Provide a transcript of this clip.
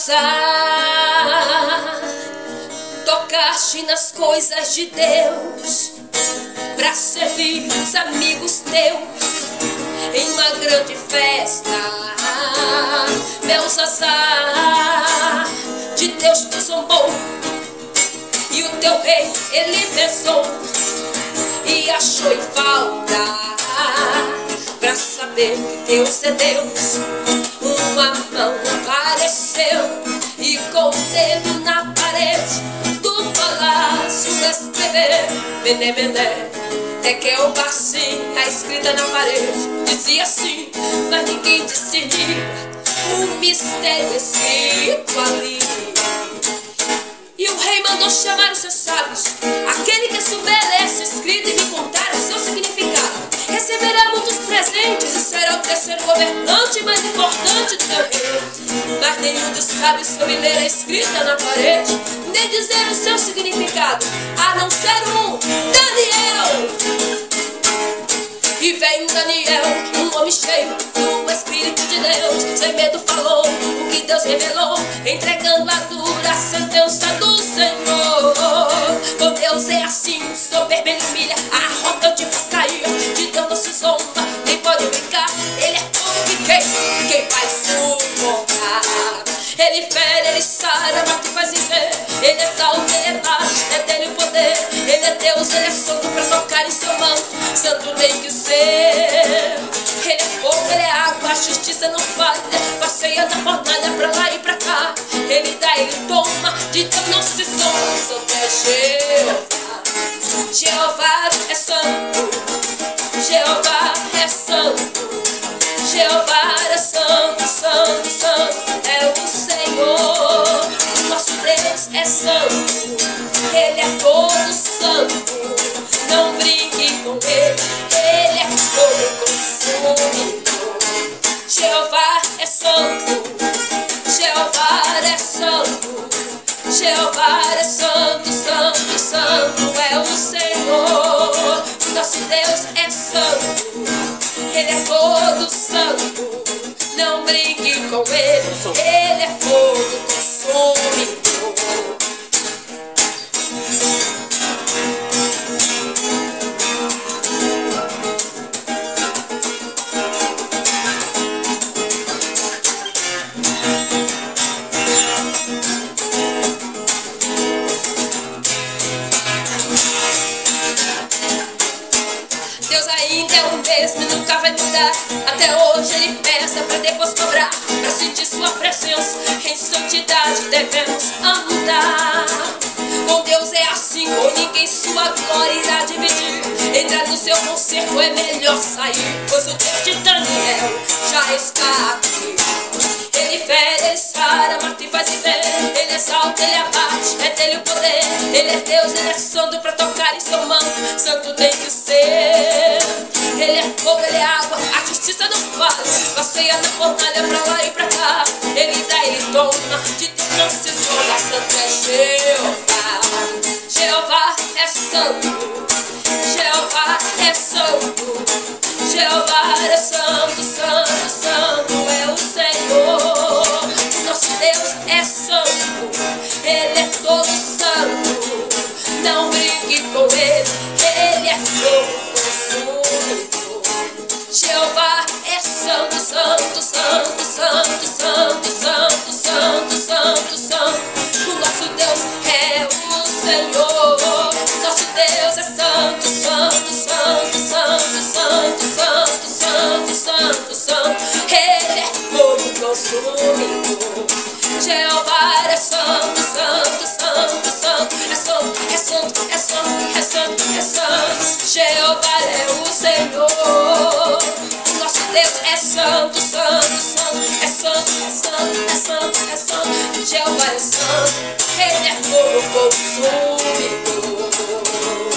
passar, tocaste nas coisas de Deus pra servir os amigos teus em uma grande festa. Belsazar de Deus te zombou e o teu rei ele pensou e achou em falta pra saber que Deus é Deus. Uma mão apareceu e com o dedo na parede do palácio escreveu Mené, Mené, Tekel, Parsim. A escrita na parede dizia assim, mas ninguém discernia o mistério escrito ali. E o rei mandou chamar os seus sábios, aquele que souber esse escrito e me contar o seu significado receberá muitos presentes e será o terceiro governante mais importante do meu reino. Mas nenhum dos sábios soube ler a escrita na parede, nem dizer o seu significado, a não ser um, Daniel. E veio Daniel, um homem cheio do Espírito de Deus, sem medo falou o que Deus revelou, entregando a dura sentença do Senhor. Com Deus é assim, soberbo ele humilha, arrogante faz cair, de Deus não se zomba, nem pode brincar, ele é tudo que quem vai suportar. Ele fere, ele sara, mata e faz viver, ele exalta, ele bate, é dele o poder, ele é Deus, ele é santo pra tocar em seu manto, santo tem que ser. Ele é fogo, ele é água, a justiça não falha, passeia na fornalha pra lá e pra cá, ele dá, ele toma, de Deus não se zomba, santo é Jeová. Jeová é santo, Jeová é santo, Jeová é santo, santo, santo é o Senhor. Nosso Deus é santo, ele é todo santo, não brinque com ele, ele é fogo consumidor. Jeová é santo, Jeová é santo, Jeová é santo, santo, santo é o Senhor. Nosso Deus é santo, ele é todo santo, não brinque com ele, ele é fogo consumidor. Deus ainda é o mesmo e nunca vai mudar. Até hoje ele peça pra depois cobrar, pra sentir sua presença em santidade devemos andar. Com Deus é assim, com ninguém sua glória irá dividir. Entrar no seu concerto é melhor sair, pois o Deus de Daniel já está aqui. Ele fere, ele sara, mata e faz viver, ele exalta, ele abate, é dele o poder, ele é Deus, ele é santo pra tocar em seu manto, santo tem que ser. Ele é fogo, ele é água, a justiça não falha, passeia na fornalha pra lá e pra cá, ele dá, ele toma, de Deus não se zomba, santo é Jeová. Jeová é santo, Jeová é santo, Jeová é santo, santo, santo é o Senhor. Nosso Deus é santo, ele é todo santo, não brinque com ele, ele é fogo consumidor. Jeová é santo, santo, santo, santo, santo, santo, santo, santo, santo. O nosso Deus é o Senhor. Nosso Deus é santo, santo, santo, santo, santo, santo, santo, santo, santo. Ele é fogo consumidor. Jeová é santo, santo, santo, santo. É santo, é santo, é santo, é santo, é santo. Jeová é o Senhor. O nosso Deus é santo, santo, santo. É santo, é santo, é santo, é santo. Jeová é santo, ele é fogo consumidor.